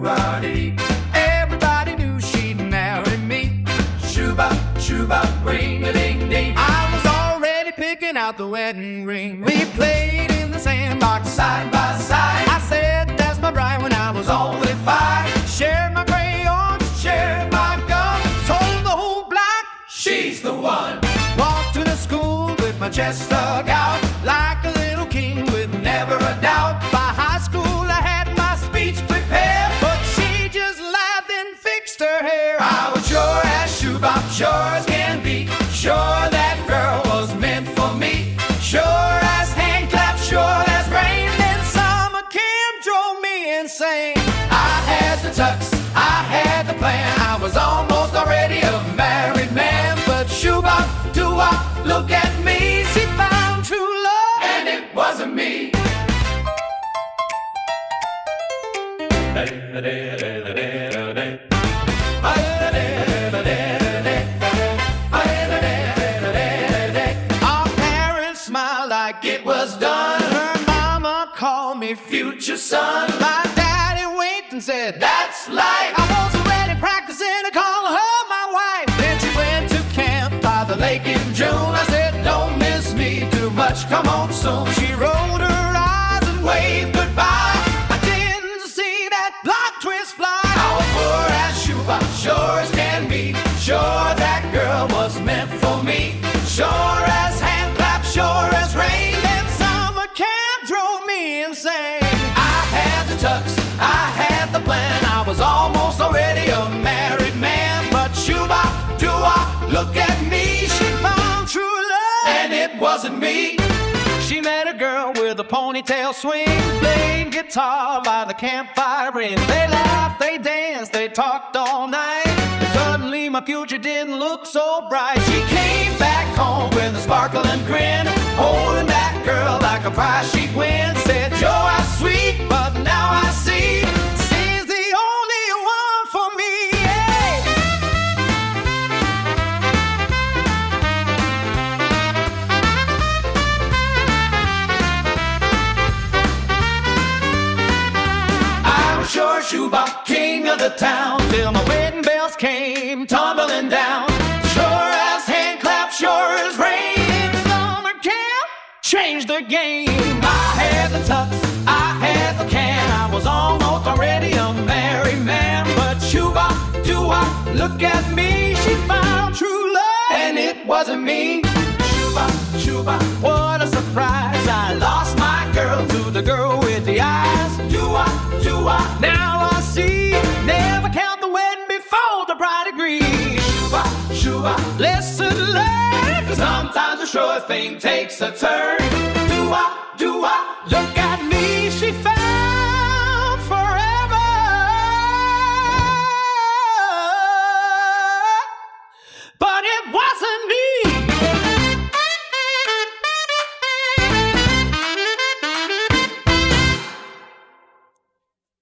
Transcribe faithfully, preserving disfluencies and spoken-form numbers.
shoo-ba-dee. Everybody knew she'd marry me. Shoo-ba, shoo-ba, ring-a-ding-ding. I was already picking out the wedding ring. We played in the sandbox side by side. I said that's my bride when I was only five. Shared my crayons, shared my gum. Told the whole block she's the one. Walked to the school with my chest stuck out like a little king with never a doubt. By high school I had my speech prepared, but she just laughed and fixed her hair. I was sure as shoe-bop, sure as can be, sure that girl was meant for me. Sure as hand clap, sure as rain. Then summer camp drove me insane. I had the tux, I had the plan. I was almost already a married man. But shoe-bop, do-wop, look at me. She found true love, and it wasn't me. Our parents smiled like it was done. Her mama called me future son. My daddy winked and said, that's life. I was already practicing to call her my wife. Then she went to camp by the lake in June. I said, don't miss me too much, come home soon. She rolled her eyes and waved goodbye. I didn't see that block twist fly. I was poor as shoe-bop, sure as can be. Sure that girl was meant for me. Sure as hand clap, sure as rain. Then summer camp drove me insane. I had the tux, I had the plan. I was almost already a married man. But shoe-bop, do-wop, look at me. She found true love, and it wasn't me. She met a girl with a ponytail swing, played guitar by the campfire ring. They laughed, they danced, they talked all night. And suddenly my future didn't look so bright. She came back home with a sparkling grin, holding that girl like a prize she'd win. Said, Joe, I was sweet, but now I see she's the only one for me. Yeah. I was sure shoe-bop, king of the town, till my wedding bells came tumbling down. Sure as hand clap, sure as rain. Summer camp changed the game. I had the tux, I had the can. I was almost already a married man. But shoe-bop, do-wop, look at me. She found true love, and it wasn't me. Shoe-bop, shoe-bop, what a surprise. I lost my girl to the girl with the eyes. Do-wop, do-wop, now I see. Never count the wedding before the bride agrees. Shoe-bop, shoe-bop, lesson learned. Sometimes a sure thing takes a turn. Do-wop, do-wop, look at me. She found forever. But it